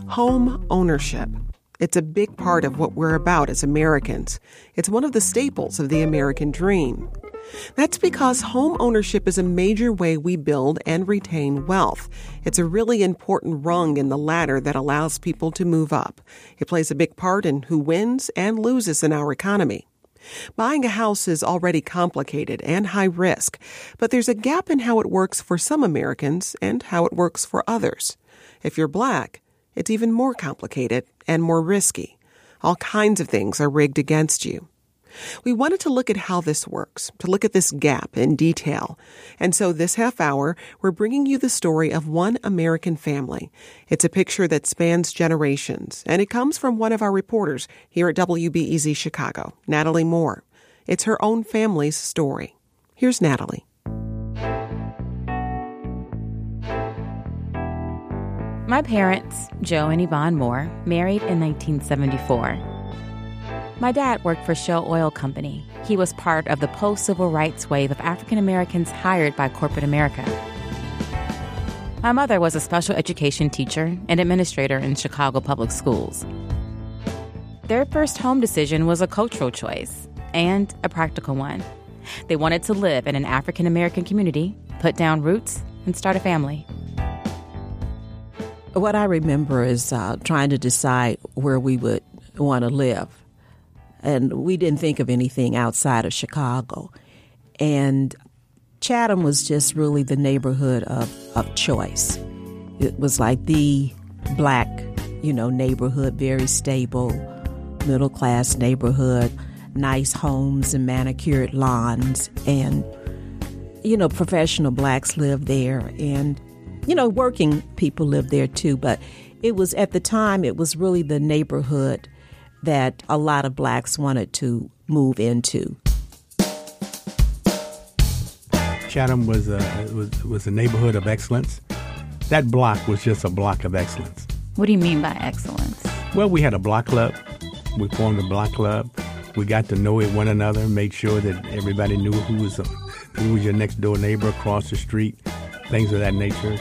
Home ownership. It's a big part of what we're about as Americans. It's one of the staples of the American dream. That's because home ownership is a major way we build and retain wealth. It's a really important rung in the ladder that allows people to move up. It plays a big part in who wins and loses in our economy. Buying a house is already complicated and high risk, but there's a gap in how it works for some Americans and how it works for others. If you're Black, it's even more complicated and more risky. All kinds of things are rigged against you. We wanted to look at how this works, to look at this gap in detail. And so this half hour, we're bringing you the story of one American family. It's a picture that spans generations, and it comes from one of our reporters here at WBEZ Chicago, Natalie Moore. It's her own family's story. Here's Natalie. My parents, Joe and Yvonne Moore, married in 1974. My dad worked for Shell Oil Company. He was part of the post-civil rights wave of African Americans hired by corporate America. My mother was a special education teacher and administrator in Chicago public schools. Their first home decision was a cultural choice and a practical one. They wanted to live in an African American community, put down roots, and start a family. What I remember is trying to decide where we would want to live. And we didn't think of anything outside of Chicago. And Chatham was just really the neighborhood of choice. It was like the Black, neighborhood, very stable, middle-class neighborhood, nice homes and manicured lawns. And, professional Blacks lived there. And, working people lived there too. But it was, at the time, it was really the neighborhood that a lot of Blacks wanted to move into. Chatham was a neighborhood of excellence. That block was just a block of excellence. What do you mean by excellence? Well, we had a block club. We formed a block club. We got to know one another, made sure that everybody knew who was your next door neighbor across the street, things of that nature.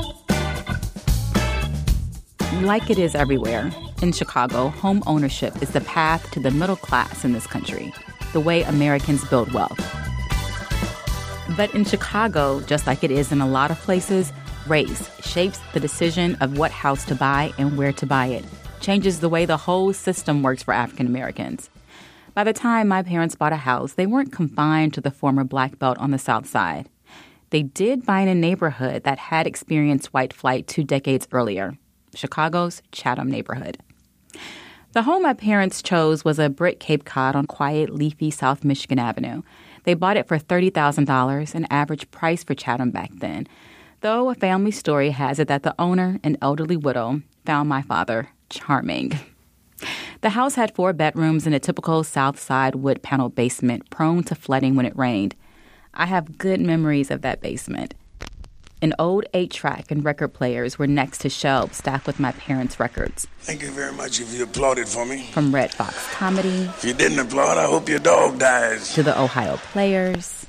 Like it is everywhere, in Chicago, home ownership is the path to the middle class in this country, the way Americans build wealth. But in Chicago, just like it is in a lot of places, race shapes the decision of what house to buy and where to buy it, changes the way the whole system works for African Americans. By the time my parents bought a house, they weren't confined to the former Black Belt on the South Side. They did buy in a neighborhood that had experienced white flight 2 decades earlier, Chicago's Chatham neighborhood. The home my parents chose was a brick Cape Cod on quiet, leafy South Michigan Avenue. They bought it for $30,000, an average price for Chatham back then, though a family story has it that the owner, an elderly widow, found my father charming. The house had 4 bedrooms and a typical South Side wood panel basement prone to flooding when it rained. I have good memories of that basement. An old 8-track and record players were next to shelves stacked with my parents' records. Thank you very much if you applauded for me. From Red Fox Comedy. If you didn't applaud, I hope your dog dies. To the Ohio Players.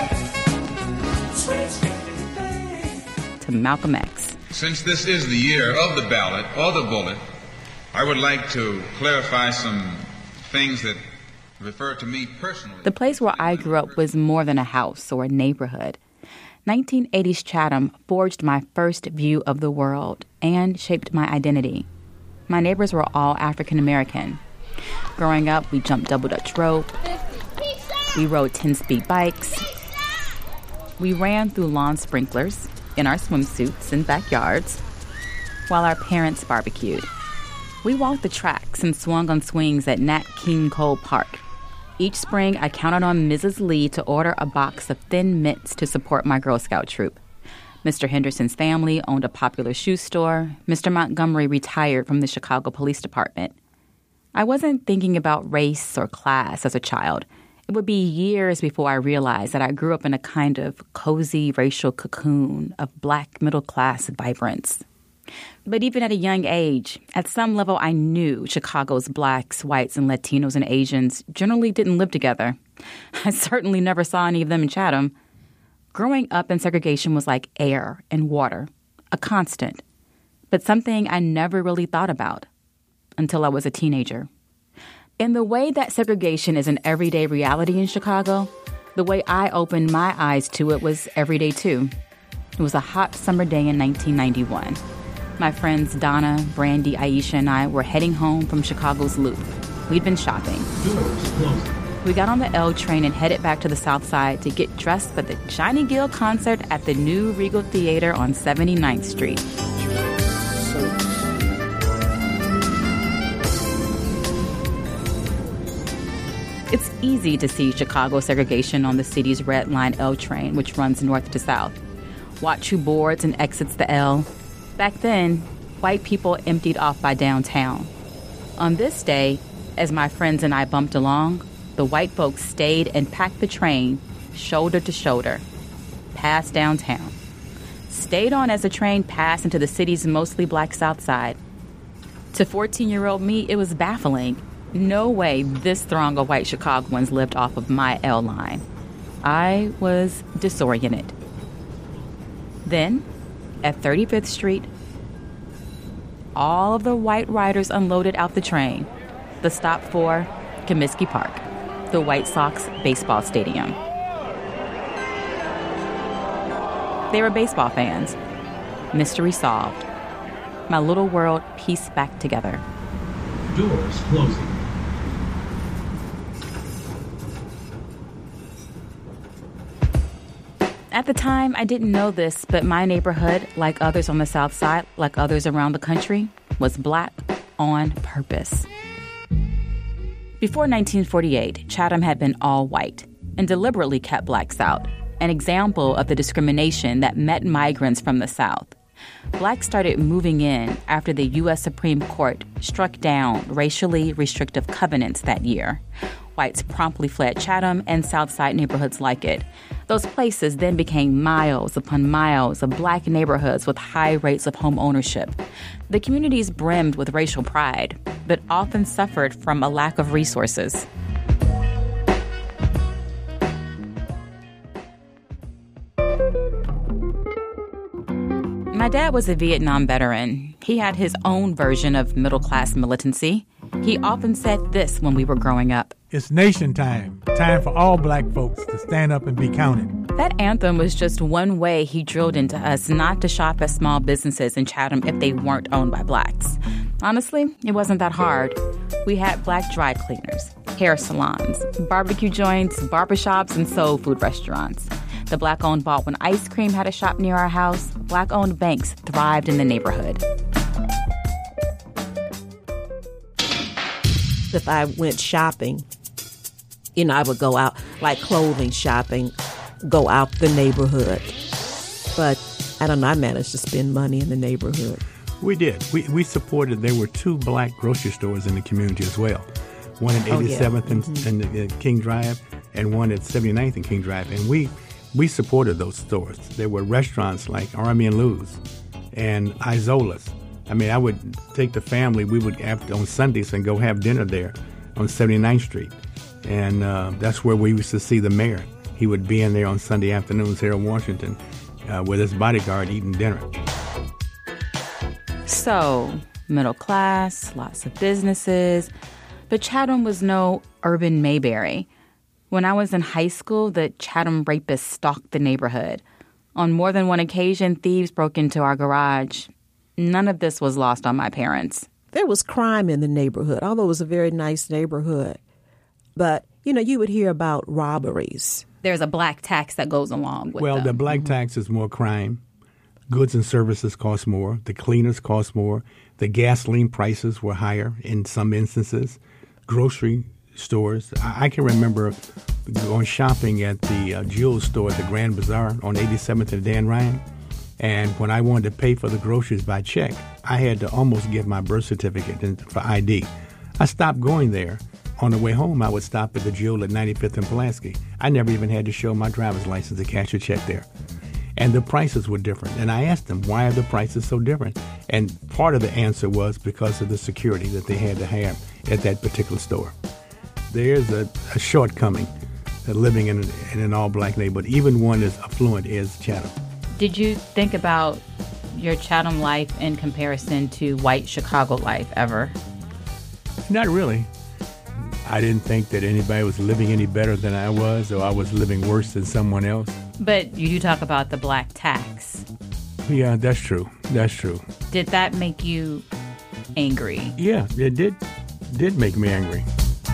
To Malcolm X. Since this is the year of the ballot or the bullet, I would like to clarify some things that refer to me personally. The place where I grew up was more than a house or a neighborhood. 1980s Chatham forged my first view of the world and shaped my identity. My neighbors were all African American. Growing up, we jumped double Dutch rope. We rode 10-speed bikes. We ran through lawn sprinklers in our swimsuits in backyards while our parents barbecued. We walked the tracks and swung on swings at Nat King Cole Park. Each spring, I counted on Mrs. Lee to order a box of Thin Mints to support my Girl Scout troop. Mr. Henderson's family owned a popular shoe store. Mr. Montgomery retired from the Chicago Police Department. I wasn't thinking about race or class as a child. It would be years before I realized that I grew up in a kind of cozy racial cocoon of Black middle-class vibrance. But even at a young age, at some level I knew Chicago's Blacks, whites, and Latinos and Asians generally didn't live together. I certainly never saw any of them in Chatham. Growing up in segregation was like air and water, a constant. but something I never really thought about until I was a teenager. In the way that segregation is an everyday reality in Chicago, the way I opened my eyes to it was everyday too. It was a hot summer day in 1991. My friends Donna, Brandy, Aisha, and I were heading home from Chicago's Loop. We'd been shopping. Doors closing. We got on the L train and headed back to the South Side to get dressed for the Johnny Gill concert at the new Regal Theater on 79th Street. It's easy to see Chicago segregation on the city's Red Line L train, which runs north to south. Watch who boards and exits the L. Back then, white people emptied off by downtown. On this day, as my friends and I bumped along, the white folks stayed and packed the train shoulder to shoulder, past downtown. Stayed on as the train passed into the city's mostly black South Side. To 14-year-old me, it was baffling. No way this throng of white Chicagoans lived off of my L line. I was disoriented. Then, at 35th Street, all of the white riders unloaded out the train. The stop for Comiskey Park, the White Sox baseball stadium. They were baseball fans. Mystery solved. My little world pieced back together. Doors closing. At the time, I didn't know this, but my neighborhood, like others on the South Side, like others around the country, was black on purpose. Before 1948, Chatham had been all white and deliberately kept blacks out, an example of the discrimination that met migrants from the South. Blacks started moving in after the U.S. Supreme Court struck down racially restrictive covenants that year. Whites promptly fled Chatham and South Side neighborhoods like it. Those places then became miles upon miles of black neighborhoods with high rates of home ownership. The communities brimmed with racial pride, but often suffered from a lack of resources. My dad was a Vietnam veteran. He had his own version of middle-class militancy. He often said this when we were growing up. It's nation time. Time for all black folks to stand up and be counted. That anthem was just one way he drilled into us not to shop at small businesses in Chatham if they weren't owned by blacks. Honestly, it wasn't that hard. We had black dry cleaners, hair salons, barbecue joints, barbershops, and soul food restaurants. The black-owned Baldwin Ice Cream had a shop near our house. Black-owned banks thrived in the neighborhood. If I went shopping, I would go out, like clothing shopping, go out the neighborhood. But I don't know, I managed to spend money in the neighborhood. We did. We supported, there were 2 black grocery stores in the community as well. One at 87th and King Drive, and one at 79th and King Drive. And we supported those stores. There were restaurants like Army and Lou's and Isola's. I mean, I would take the family, we would on Sundays and go have dinner there on 79th Street. And that's where we used to see the mayor. He would be in there on Sunday afternoons here in Washington with his bodyguard eating dinner. So, middle class, lots of businesses, but Chatham was no urban Mayberry. When I was in high school, the Chatham rapists stalked the neighborhood. On more than one occasion, thieves broke into our garage. None of this was lost on my parents. There was crime in the neighborhood, although it was a very nice neighborhood. But, you would hear about robberies. There's a black tax that goes along with them. The black tax is more crime. Goods and services cost more. The cleaners cost more. The gasoline prices were higher in some instances. Grocery stores. I can remember going shopping at the jewelry store at the Grand Bazaar on 87th and Dan Ryan. And when I wanted to pay for the groceries by check, I had to almost give my birth certificate for ID. I stopped going there. On the way home, I would stop at the jewel at 95th and Pulaski. I never even had to show my driver's license to cash a check there. And the prices were different. And I asked them, why are the prices so different? And part of the answer was because of the security that they had to have at that particular store. There's a shortcoming living in an all-black neighborhood, even one as affluent as Chatham. Did you think about your Chatham life in comparison to white Chicago life ever? Not really. I didn't think that anybody was living any better than I was, or I was living worse than someone else. But you do talk about the black tax. Yeah, that's true. That's true. Did that make you angry? Yeah, it did make me angry.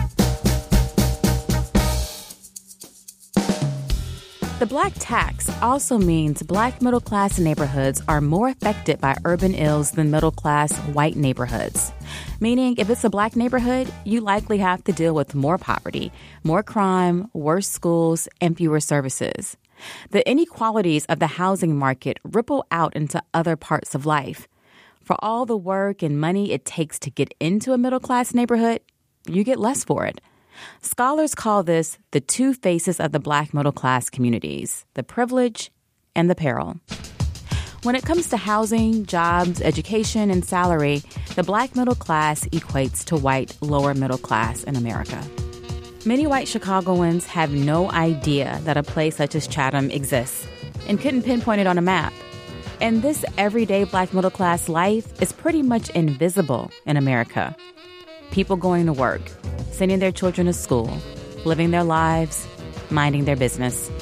The black tax also means black middle-class neighborhoods are more affected by urban ills than middle-class white neighborhoods. Meaning, if it's a black neighborhood, you likely have to deal with more poverty, more crime, worse schools, and fewer services. The inequalities of the housing market ripple out into other parts of life. For all the work and money it takes to get into a middle-class neighborhood, you get less for it. Scholars call this the two faces of the black middle-class communities, the privilege and the peril. When it comes to housing, jobs, education, and salary, the black middle class equates to white lower middle class in America. Many white Chicagoans have no idea that a place such as Chatham exists and couldn't pinpoint it on a map. And this everyday black middle class life is pretty much invisible in America. People going to work, sending their children to school, living their lives, minding their business.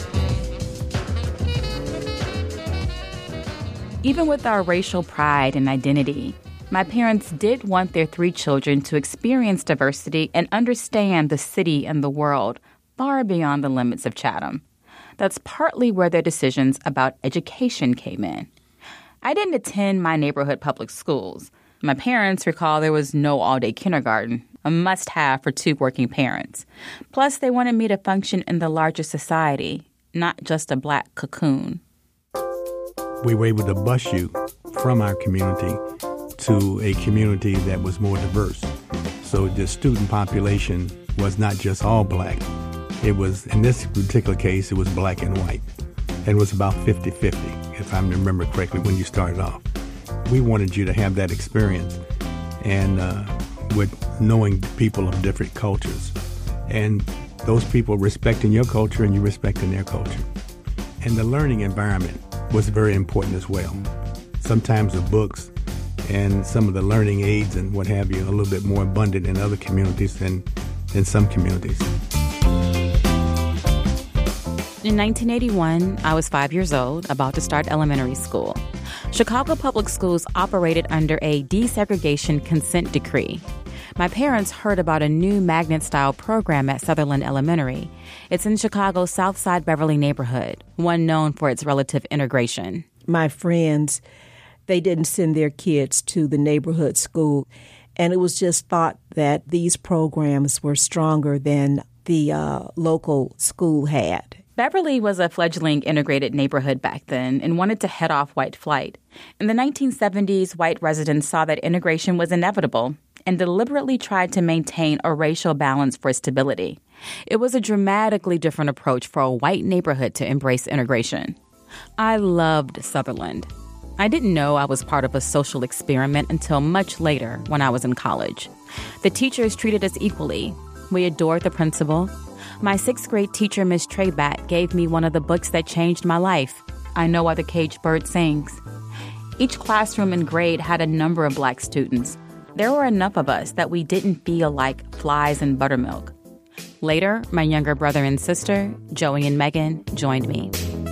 Even with our racial pride and identity, my parents did want their 3 children to experience diversity and understand the city and the world far beyond the limits of Chatham. That's partly where their decisions about education came in. I didn't attend my neighborhood public schools. My parents recall there was no all-day kindergarten, a must-have for 2 working parents. Plus, they wanted me to function in the larger society, not just a black cocoon. We were able to bus you from our community to a community that was more diverse. So the student population was not just all black. It was, in this particular case, it was black and white. And it was about 50-50, if I remember correctly, when you started off. We wanted you to have that experience and with knowing people of different cultures. And those people respecting your culture and you respecting their culture. And the learning environment was very important as well. Sometimes the books and some of the learning aids and what have you are a little bit more abundant in other communities than in some communities. In 1981, I was 5 years old, about to start elementary school. Chicago Public Schools operated under a desegregation consent decree. My parents heard about a new magnet-style program at Sutherland Elementary. It's in Chicago's Southside Beverly neighborhood, one known for its relative integration. My friends, they didn't send their kids to the neighborhood school, and it was just thought that these programs were stronger than the local school had. Beverly was a fledgling integrated neighborhood back then and wanted to head off white flight. In the 1970s, white residents saw that integration was inevitable and deliberately tried to maintain a racial balance for stability. It was a dramatically different approach for a white neighborhood to embrace integration. I loved Sutherland. I didn't know I was part of a social experiment until much later when I was in college. The teachers treated us equally. We adored the principal. My 6th grade teacher, Miss Trayback, gave me one of the books that changed my life, I Know Why the Caged Bird Sings. Each classroom and grade had a number of black students. There were enough of us that we didn't feel like flies in buttermilk. Later, my younger brother and sister, Joey and Megan, joined me.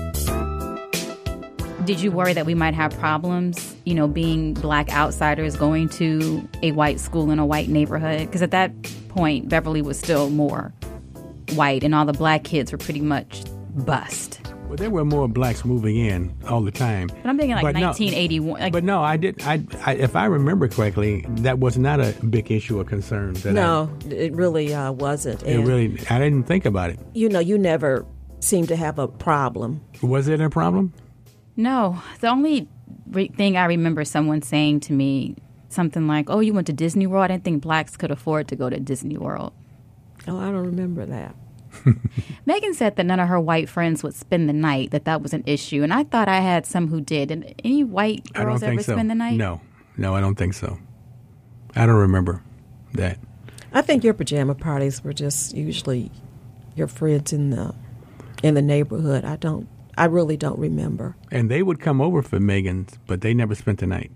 Did you worry that we might have problems, being black outsiders going to a white school in a white neighborhood? Because at that point, Beverly was still more white, and all the black kids were pretty much bust. Well, there were more blacks moving in all the time. But I'm thinking 1981. But no, I did. I if I remember correctly, that was not a big issue or concern. It really wasn't. I didn't think about it. You never seemed to have a problem. Was it a problem? No. The only thing I remember someone saying to me, something like, "Oh, you went to Disney World? I didn't think blacks could afford to go to Disney World." Oh, I don't remember that. Megan said that none of her white friends would spend the night, that was an issue. And I thought I had some who did. And any white girls ever spend the night? No, I don't think so. I don't remember that. I think your pajama parties were just usually your friends in the neighborhood. I don't I really don't remember. And they would come over for Megan's, but they never spent the night.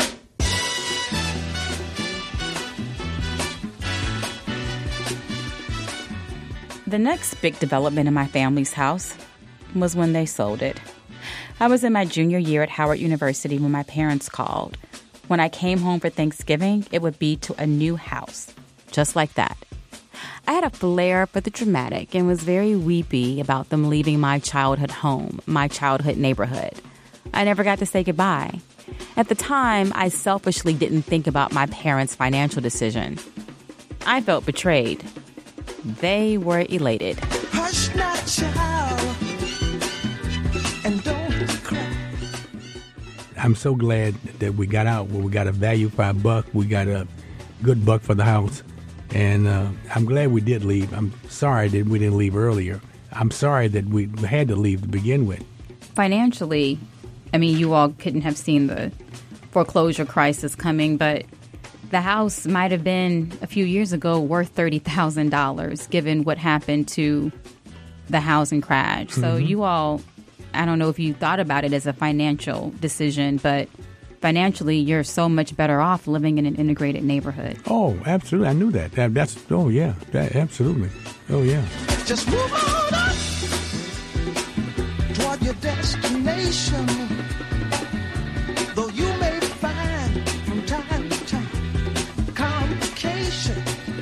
The next big development in my family's house was when they sold it. I was in my junior year at Howard University when my parents called. When I came home for Thanksgiving, it would be to a new house, just like that. I had a flair for the dramatic and was very weepy about them leaving my childhood home, my childhood neighborhood. I never got to say goodbye. At the time, I selfishly didn't think about my parents' financial decision. I felt betrayed. They were elated. Hush not, child, and don't cry. I'm so glad that we got out where we got a value for our buck. We got a good buck for the house. And I'm glad we did leave. I'm sorry that we didn't leave earlier. I'm sorry that we had to leave to begin with. Financially, I mean, you all couldn't have seen the foreclosure crisis coming, but the house might have been a few years ago worth $30,000 given what happened to the housing crash. So you all, I don't know if you thought about it as a financial decision, but financially, you're so much better off living in an integrated neighborhood. Oh, absolutely. I knew that. Absolutely. Oh, yeah. Just move on up toward your destination. Though you may find from time to time complication.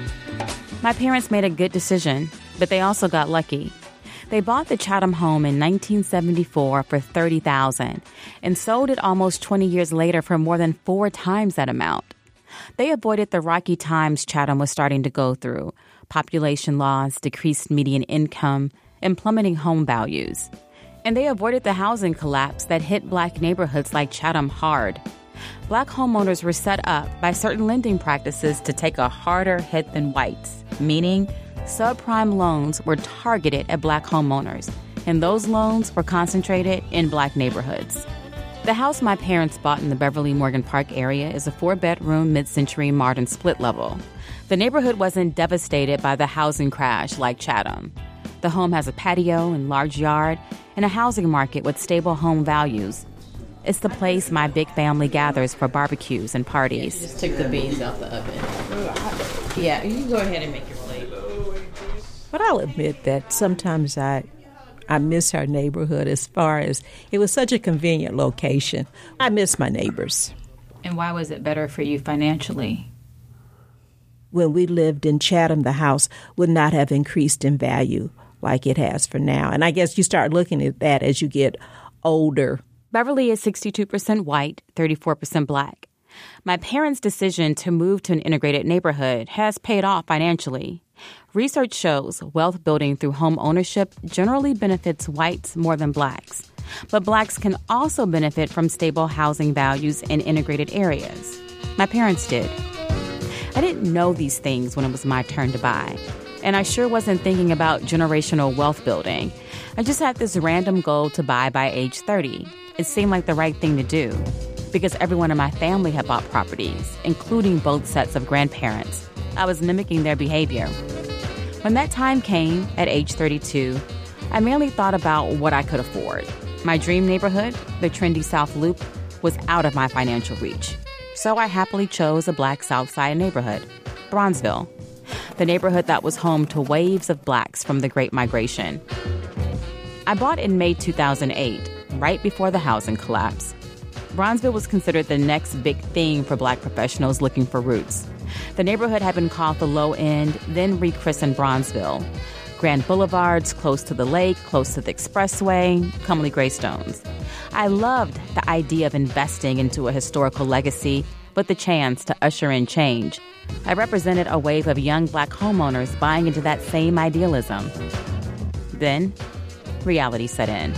My parents made a good decision, but they also got lucky. They bought the Chatham home in 1974 for $30,000 and sold it almost 20 years later for more than 4 times that amount. They avoided the rocky times Chatham was starting to go through: population loss, decreased median income, and plummeting home values. And they avoided the housing collapse that hit Black neighborhoods like Chatham hard. Black homeowners were set up by certain lending practices to take a harder hit than whites, meaning subprime loans were targeted at Black homeowners, and those loans were concentrated in Black neighborhoods. The house my parents bought in the Beverly Morgan Park area is a 4-bedroom, mid-century modern split level. The neighborhood wasn't devastated by the housing crash like Chatham. The home has a patio and large yard and a housing market with stable home values. It's the place my big family gathers for barbecues and parties. Yeah, just took the beans out the oven. Yeah, you can go ahead and make your plate. But I'll admit that sometimes I miss our neighborhood as far as it was such a convenient location. I miss my neighbors. And why was it better for you financially? When we lived in Chatham, the house would not have increased in value like it has for now. And I guess you start looking at that as you get older. Beverly is 62% white, 34% Black. My parents' decision to move to an integrated neighborhood has paid off financially. Research shows wealth building through home ownership generally benefits whites more than Blacks. But Blacks can also benefit from stable housing values in integrated areas. My parents did. I didn't know these things when it was my turn to buy. And I sure wasn't thinking about generational wealth building. I just had this random goal to buy by age 30. It seemed like the right thing to do, because everyone in my family had bought properties, including both sets of grandparents. I was mimicking their behavior. When that time came, at age 32, I mainly thought about what I could afford. My dream neighborhood, the trendy South Loop, was out of my financial reach. So I happily chose a Black South Side neighborhood, Bronzeville, the neighborhood that was home to waves of Blacks from the Great Migration. I bought in May 2008, right before the housing collapse. Bronzeville was considered the next big thing for Black professionals looking for roots. The neighborhood had been called the Low End, then rechristened Bronzeville. Grand boulevards close to the lake, close to the expressway, comely graystones. I loved the idea of investing into a historical legacy with the chance to usher in change. I represented a wave of young Black homeowners buying into that same idealism. Then, reality set in.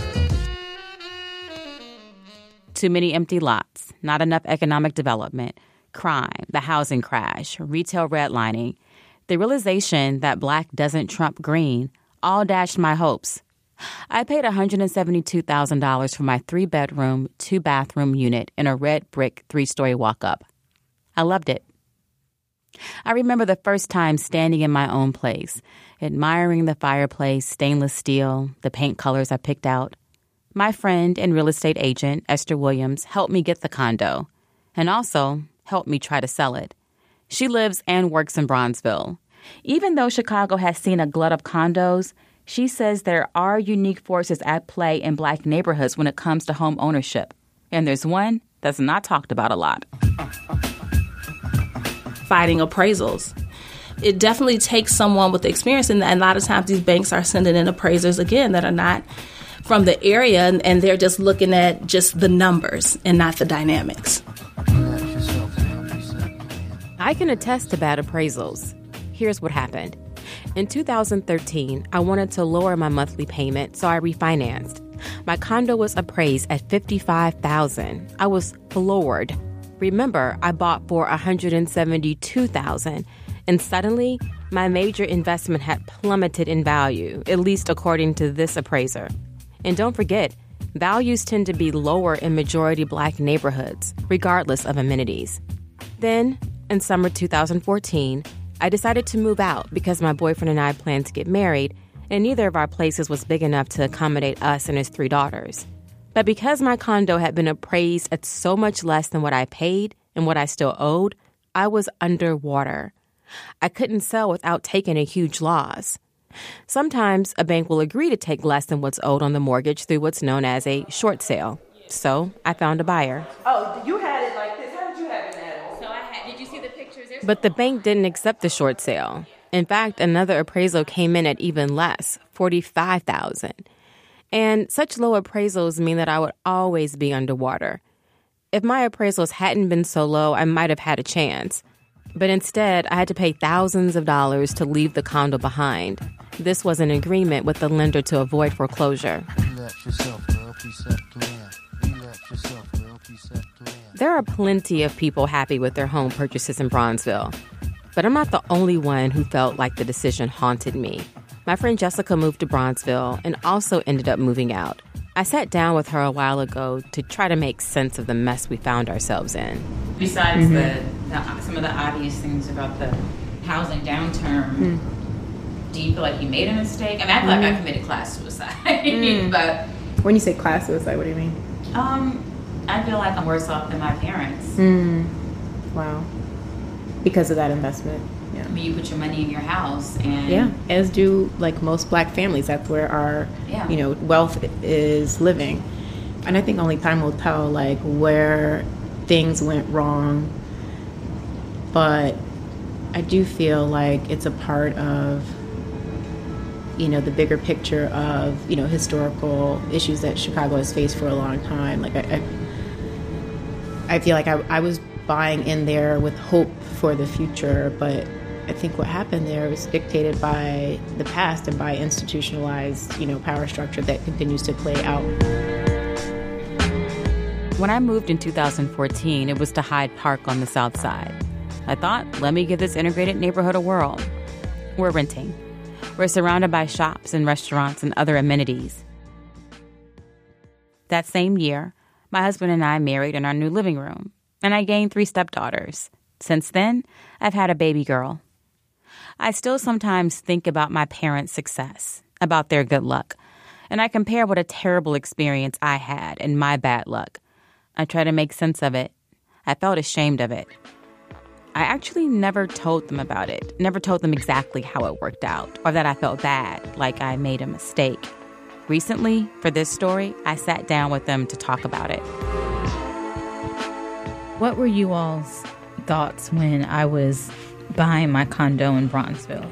Too many empty lots, not enough economic development, crime, the housing crash, retail redlining. The realization that Black doesn't trump green all dashed my hopes. I paid $172,000 for my 3-bedroom, 2-bathroom unit in a red brick 3-story walk-up. I loved it. I remember the first time standing in my own place, admiring the fireplace, stainless steel, the paint colors I picked out. My friend and real estate agent, Esther Williams, helped me get the condo and also helped me try to sell it. She lives and works in Bronzeville. Even though Chicago has seen a glut of condos, she says there are unique forces at play in Black neighborhoods when it comes to home ownership. And there's one that's not talked about a lot. Fighting appraisals. It definitely takes someone with experience, and a lot of times these banks are sending in appraisers, again, that are not from the area, and they're just looking at just the numbers and not the dynamics. I can attest to bad appraisals. Here's what happened. In 2013, I wanted to lower my monthly payment, so I refinanced. My condo was appraised at $55,000. I was floored. Remember, I bought for $172,000, and suddenly, my major investment had plummeted in value, at least according to this appraiser. And don't forget, values tend to be lower in majority Black neighborhoods, regardless of amenities. Then, in summer 2014, I decided to move out because my boyfriend and I planned to get married, and neither of our places was big enough to accommodate us and his 3 daughters. But because my condo had been appraised at so much less than what I paid and what I still owed, I was underwater. I couldn't sell without taking a huge loss. Sometimes a bank will agree to take less than what's owed on the mortgage through what's known as a short sale. So I found a buyer. Oh, you had it like this. How did you have it, Natalie? Did you see the pictures? But the bank didn't accept the short sale. In fact, another appraisal came in at even less, $45,000. And such low appraisals mean that I would always be underwater. If my appraisals hadn't been so low, I might have had a chance. But instead, I had to pay thousands of dollars to leave the condo behind. This was an agreement with the lender to avoid foreclosure. There are plenty of people happy with their home purchases in Bronzeville. But I'm not the only one who felt like the decision haunted me. My friend Jessica moved to Bronzeville and also ended up moving out. I sat down with her a while ago to try to make sense of the mess we found ourselves in. Besides some of the obvious things about the housing downturn, do you feel like you made a mistake? I mean, I feel like I committed class suicide. But when you say class suicide, what do you mean? I feel like I'm worse off than my parents. Wow. Because of that investment. Yeah. I mean, you put your money in your house, and as do like most Black families. That's where our wealth is living, and I think only time will tell like where things went wrong. But I do feel like it's a part of the bigger picture of historical issues that Chicago has faced for a long time. Like I feel like I was buying in there with hope for the future, but I think what happened there was dictated by the past and by institutionalized, power structure that continues to play out. When I moved in 2014, it was to Hyde Park on the South Side. I thought, let me give this integrated neighborhood a whirl. We're renting. We're surrounded by shops and restaurants and other amenities. That same year, my husband and I married in our new living room, and I gained 3 stepdaughters. Since then, I've had a baby girl. I still sometimes think about my parents' success, about their good luck, and I compare what a terrible experience I had and my bad luck. I try to make sense of it. I felt ashamed of it. I actually never told them about it, never told them exactly how it worked out, or that I felt bad, like I made a mistake. Recently, for this story, I sat down with them to talk about it. What were you all's thoughts when I was buying my condo in Bronzeville?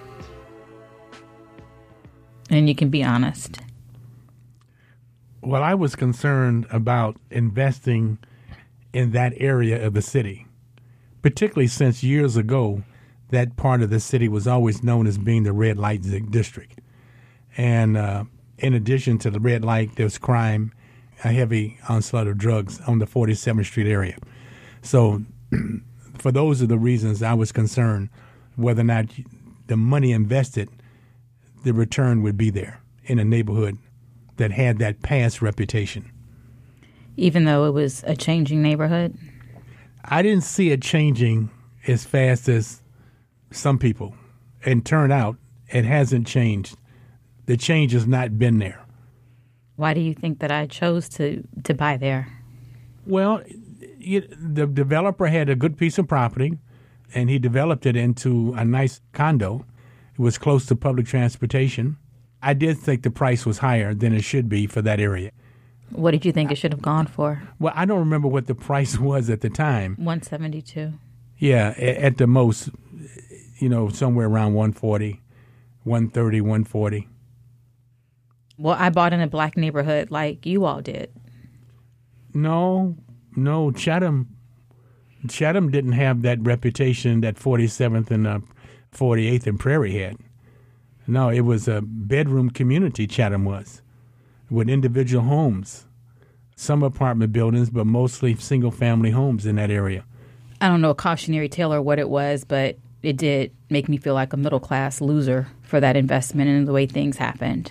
And you can be honest. Well, I was concerned about investing in that area of the city, particularly since years ago, that part of the city was always known as being the red light district. And in addition to the red light, there's crime, a heavy onslaught of drugs on the 47th Street area. So for those are the reasons I was concerned whether or not the money invested, the return would be there in a neighborhood that had that past reputation. Even though it was a changing neighborhood? I didn't see it changing as fast as some people. And turned out it hasn't changed. The change has not been there. Why do you think that I chose to buy there? Well, the developer had a good piece of property, and he developed it into a nice condo. It was close to public transportation. I did think the price was higher than it should be for that area. What did you think it should have gone for? Well, I don't remember what the price was at the time. $172. Yeah, at the most, somewhere around $140, $130, $140. Well, I bought in a black neighborhood like you all did. No, Chatham didn't have that reputation that 47th and 48th and Prairie had. No, it was a bedroom community, Chatham was, with individual homes, some apartment buildings, but mostly single-family homes in that area. I don't know a cautionary tale or what it was, but it did make me feel like a middle-class loser for that investment and the way things happened.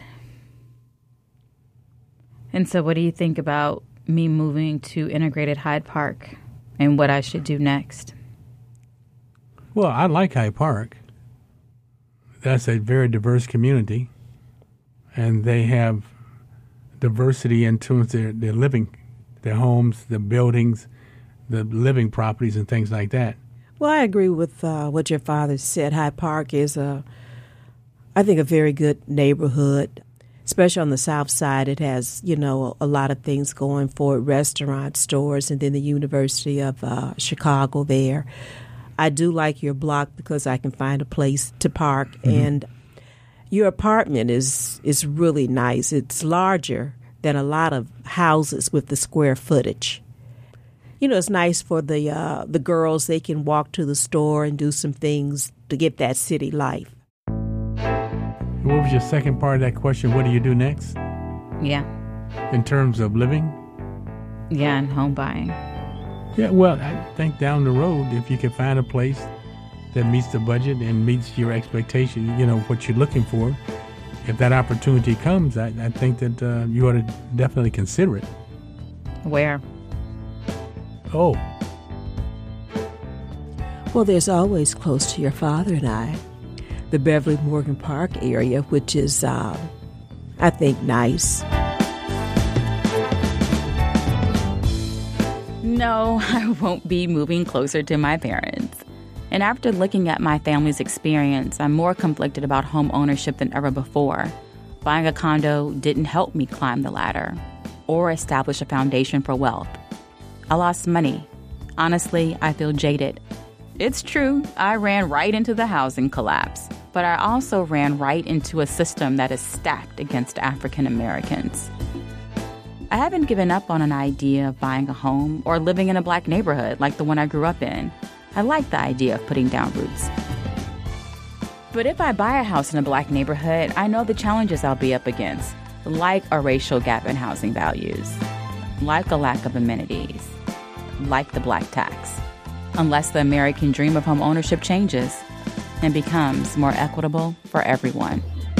And so what do you think about me moving to Integrated Hyde Park and what I should do next? Well, I like Hyde Park. That's a very diverse community, and they have diversity in terms of their living, their homes, the buildings, the living properties, and things like that. Well, I agree with what your father said. Hyde Park is, I think, a very good neighborhood, especially on the south side. It has, a lot of things going for it, restaurants, stores, and then the University of Chicago there. I do like your block because I can find a place to park, and your apartment is really nice. It's larger than a lot of houses with the square footage. It's nice for the girls. They can walk to the store and do some things to get that city life. What was your second part of that question? What do you do next? Yeah. In terms of living? Yeah, and home buying. Yeah, well, I think down the road, if you can find a place that meets the budget and meets your expectation, what you're looking for, if that opportunity comes, I think that you ought to definitely consider it. Where? Oh. Well, there's always close to your father and I, the Beverly Morgan Park area, which is, I think, nice. No, I won't be moving closer to my parents. And after looking at my family's experience, I'm more conflicted about home ownership than ever before. Buying a condo didn't help me climb the ladder or establish a foundation for wealth. I lost money. Honestly, I feel jaded. It's true, I ran right into the housing collapse, but I also ran right into a system that is stacked against African Americans. I haven't given up on an idea of buying a home or living in a black neighborhood like the one I grew up in. I like the idea of putting down roots. But if I buy a house in a black neighborhood, I know the challenges I'll be up against, like a racial gap in housing values, like a lack of amenities, like the black tax, unless the American dream of home ownership changes and becomes more equitable for everyone.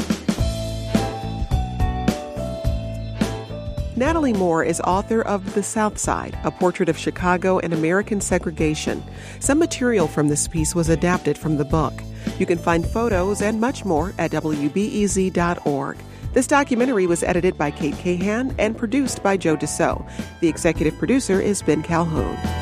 Natalie Moore is author of The South Side, A Portrait of Chicago and American Segregation. Some material from this piece was adapted from the book. You can find photos and much more at WBEZ.org. This documentary was edited by Kate Cahan and produced by Joe Deso. The executive producer is Ben Calhoun.